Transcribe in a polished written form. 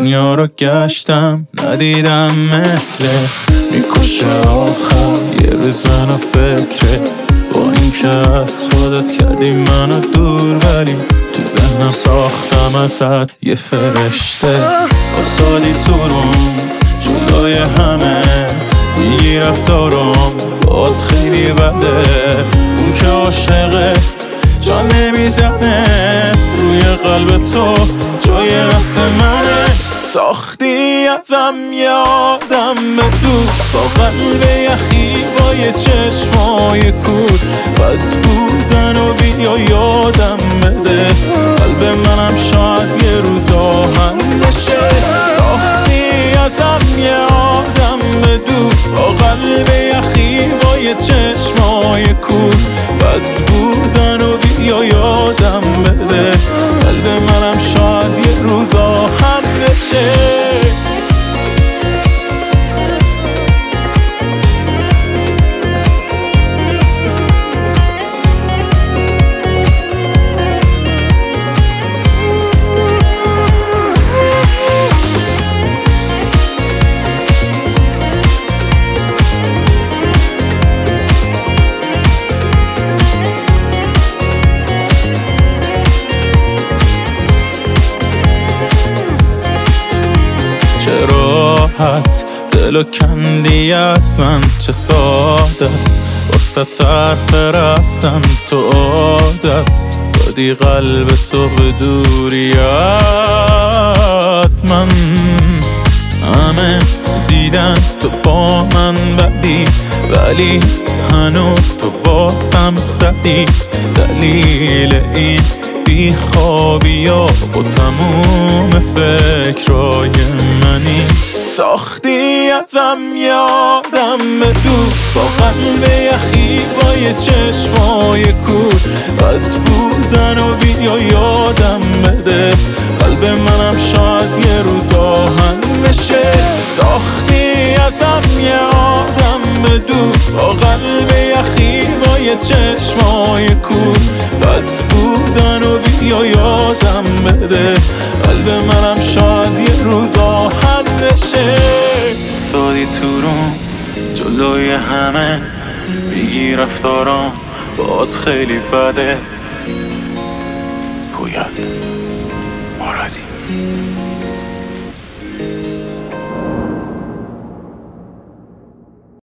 دنیا رو گشتم ندیدم مثلت. میکشه آخر یه روزن و فکرت، با این که از خودت کردی منو دور، ولی تو ذهنم ساختم ازت یه فرشته. آسادی تو روم جلوی همه میگی رفتارم باید خیلی بده. اون که عاشقه جان نمیزنه روی قلب تو جای نفس منه. ساختی ازم یادم بدو با قلب یخی با یه چشمای کور، بد بودن و بیا یادم بده. قلب منم شاید یه روز آهن بشه. ساختی ازم یادم بدو با قلب یخی با یه چشمای کور، بد بودن و بیا یادم بده. قلب منم شاید یه روز آهن بشه. چه راحت دلو کندی از من، چه ساده است واسه طرف رفتن تو عادت دادی قلب تو به دوری از من. همه دیدن تو با من بدی، ولی هنوز تو واسم زدی. دلیل این بیخوابی ها با تموم فکرای منی. ساختی ازم یادم بدو با قلب یخی با یه چشمای کور، بد بودن و بیا یادم بده. قلب منم شاید یه روز آهن بشه. ساختی ازم یادم بدو با قلب یخی با یه چشمای کور، بد بودن و بیا یادم بده. قلب منم شاید یه روز آهن بشه. سادی تو روم جلوی همه میگی رفتارم باید خیلی بده. پویت مرادی